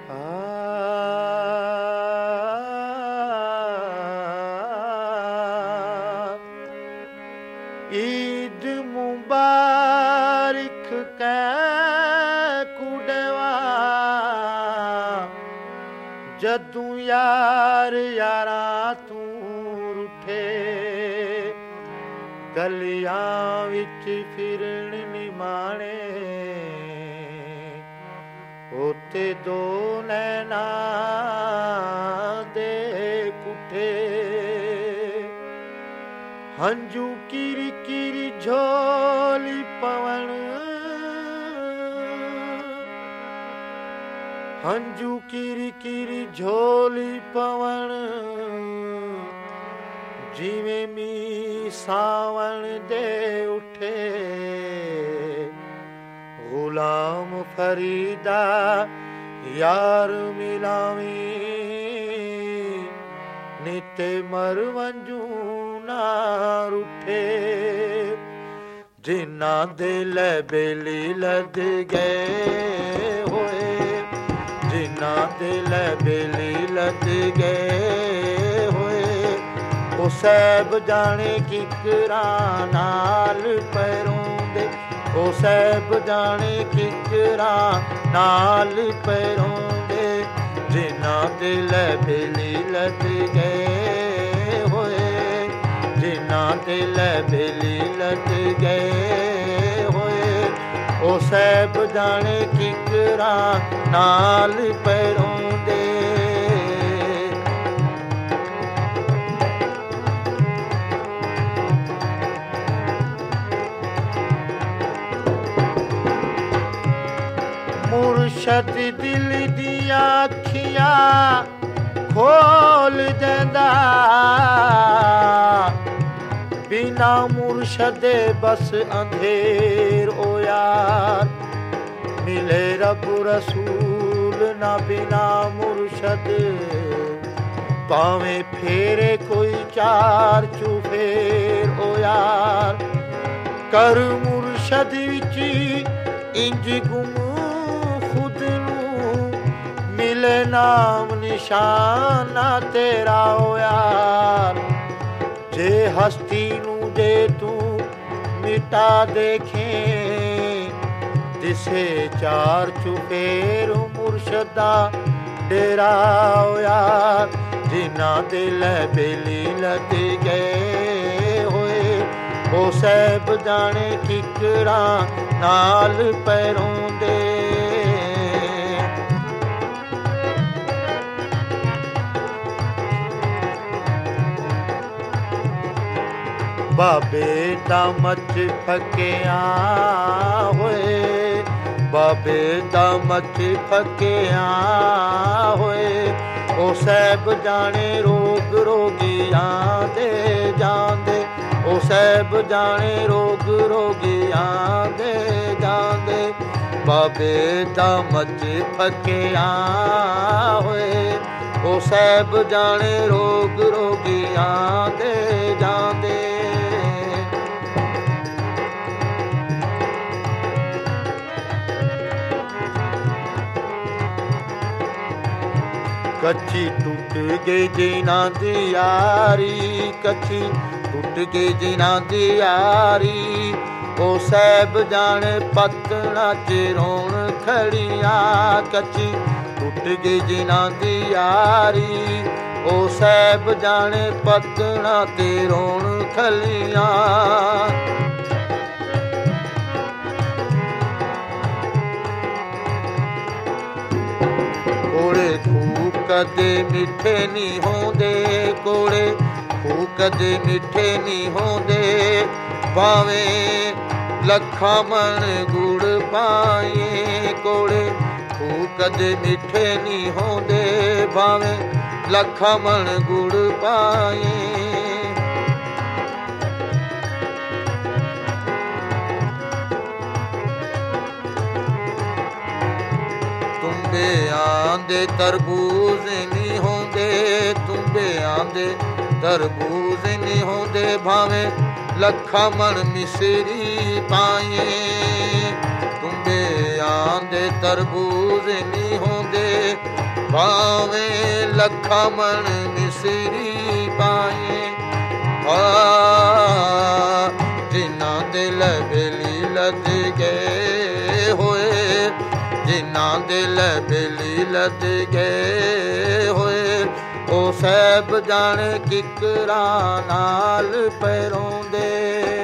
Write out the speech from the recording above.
ईद मुबारक कै कुड़वा जदू यार यारा तू रुठे गलियां विच फिरन निमाणे ओते दो नैना दे कुठे हंजू किरी किरी झोली पवन हंजू किरी किरी झोली पवन जिवें मी सावण दे उठे गुलाम फरीदा यार मिलावी निते मरवंजू ना रुठे जिन्ना दे बेली लद गए होए जिन्ना दे बेली लद गए होए ओ सैब जाने किकरा नाल पैरोंदे ओ सैब जाने किकरा नाल पैरोंदे जिन्ना दे बेली लद गए होए जिन्ना दे बेली लद गए होए ओ सैब जाने किकरा नाल पैरोंदे मुर्शद दिल दिया अखियां खोल देंदा बिना मुर्शदे बस अंधेर ओ यार मिले रब रसूल ना बिना मुर्शद पावे फेरे कोई चार चुफेर ओ यार कर मुर्शद विच इंज गुम खुद नू मिले नाम निशाना तेरा ओ यार जे हस्ती नू जे तू मिटा देखे दिसे चार चुफेर मुर्शदा डेरा ओ यार जिन्ना दिल बेली लद गए होए ओ सैब जाने किकरा नाल पैरोंदे बाबे दा मच फकिया होए बाबे दा मच फकिया होए ओ सैब जाने रोग रोगियां दे जांदे ओ सैब जाने रोग रोगियां दे जांदे बाबे दा मच फकिया होए ओ सैब जाने रोग रोगियां दे जांदे कच्ची टूट गई जिना दी यारी कच्ची टूट गई जिना दी यारी ओ सैब जाने पतना च रोण खड़ियां कच्ची टूट गई जिना दी यारी ओ सैब जाने पतना ते रोण खलियां कोड़े खूब कदे मिठे नहीं होंदे कोड़े खूब कदे मिठे नहीं होंदे भावें लखा मन गुड़ पाए कोड़े खूब कदे मिठे नहीं होंदे भावें लखा मन गुड़ पाए तुम्बे आंदे तरबूज नहीं होंदे तुम्बे आंदे तरबूज नहीं होंदे भावें लखा मन मिसरी पाए तुम्बे आंदे तरबूज नहीं होंदे ਭਾਵੇਂ ਲੱਖਾਂ ਮਣ ਮਿਸਰੀ ਪਾਏ। ਜਿਨ੍ਹਾਂ ਦਿਲ ਬੇਲੀ ਲੱਦ ਗਏ ਹੋਏ, ਜਿਨ੍ਹਾਂ ਦਿਲ ਬੇਲੀ ਲੱਦ ਗਏ ਹੋਏ, ਉਹ ਸਹਿਬ ਜਾਣੇ ਕਿਕਰਾਂ ਨਾਲ ਪੈਰੋਂਦੇ।